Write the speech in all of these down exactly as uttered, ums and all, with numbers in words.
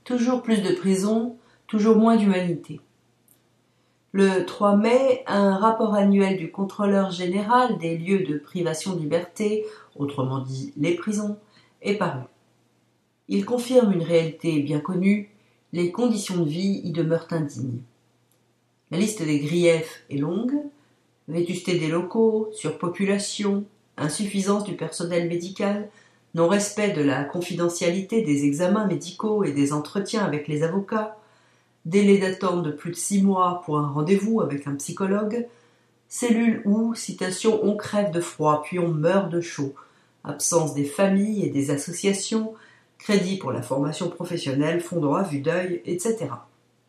Toujours plus de prisons, toujours moins d'humanité. Le trois mai, un rapport annuel du contrôleur général des lieux de privation de liberté, autrement dit les prisons, est paru. Il confirme une réalité bien connue, les conditions de vie y demeurent indignes. La liste des griefs est longue, vétusté des locaux, surpopulation, insuffisance du personnel médical, non-respect de la confidentialité des examens médicaux et des entretiens avec les avocats, délai d'attente de plus de six mois pour un rendez-vous avec un psychologue, cellules où, citation, on crève de froid puis on meurt de chaud, absence des familles et des associations, crédit pour la formation professionnelle, fondant à vue d'œil, et cetera.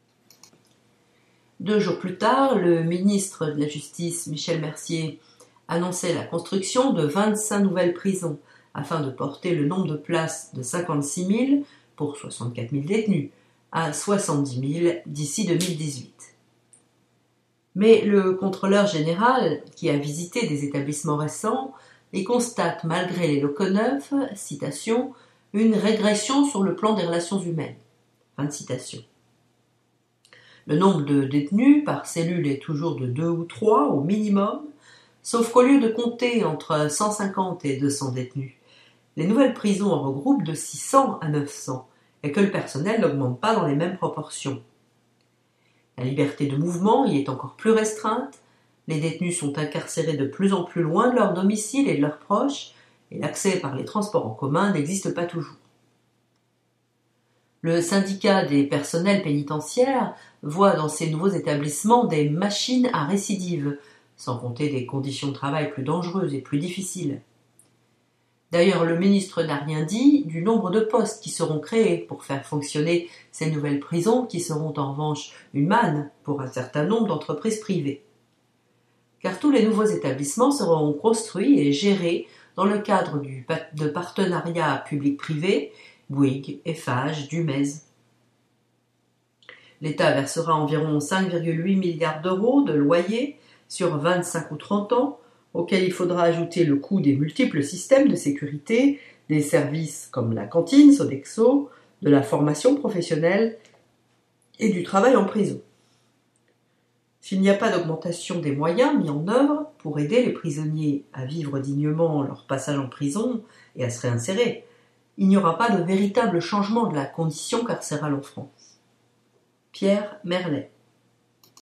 Deux jours plus tard, le ministre de la Justice, Michel Mercier, annonçait la construction de vingt-cinq nouvelles prisons, afin de porter le nombre de places de cinquante-six mille, pour soixante-quatre mille détenus, à soixante-dix mille d'ici deux mille dix-huit. Mais le contrôleur général, qui a visité des établissements récents, y constate, malgré les locaux neufs, citation, une régression sur le plan des relations humaines. Fin de citation. Le nombre de détenus par cellule est toujours de deux ou trois au minimum, sauf qu'au lieu de compter entre cent cinquante et deux cents détenus, les nouvelles prisons en regroupent de six cents à neuf cents et que le personnel n'augmente pas dans les mêmes proportions. La liberté de mouvement y est encore plus restreinte, les détenus sont incarcérés de plus en plus loin de leur domicile et de leurs proches, et l'accès par les transports en commun n'existe pas toujours. Le syndicat des personnels pénitentiaires voit dans ces nouveaux établissements des machines à récidive, sans compter des conditions de travail plus dangereuses et plus difficiles. D'ailleurs, le ministre n'a rien dit du nombre de postes qui seront créés pour faire fonctionner ces nouvelles prisons, qui seront en revanche une manne pour un certain nombre d'entreprises privées. Car tous les nouveaux établissements seront construits et gérés dans le cadre du, de partenariats public-privé, Bouygues, Eiffage, Dumez. L'État versera environ cinq virgule huit milliards d'euros de loyers sur vingt-cinq ou trente ans, auquel il faudra ajouter le coût des multiples systèmes de sécurité, des services comme la cantine, Sodexo, de la formation professionnelle et du travail en prison. S'il n'y a pas d'augmentation des moyens mis en œuvre pour aider les prisonniers à vivre dignement leur passage en prison et à se réinsérer, il n'y aura pas de véritable changement de la condition carcérale en France. Pierre Merlet.